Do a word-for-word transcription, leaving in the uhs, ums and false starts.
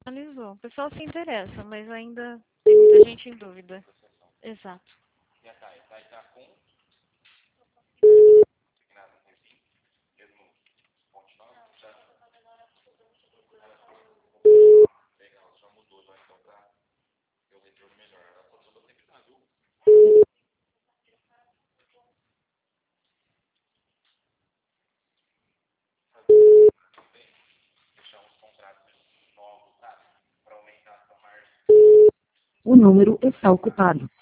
Analisou. O pessoal se interessa, mas ainda tem muita gente em dúvida. Exato. E a Thay? A Thay tá com... Nada, enfim. Mesmo continuando, já... Legal, já mudou já então pra ter o retorno melhor. Ela só mudou sempre na azul. Fechar uns contratos novos, sabe? Pra aumentar essa margem. O número está ocupado.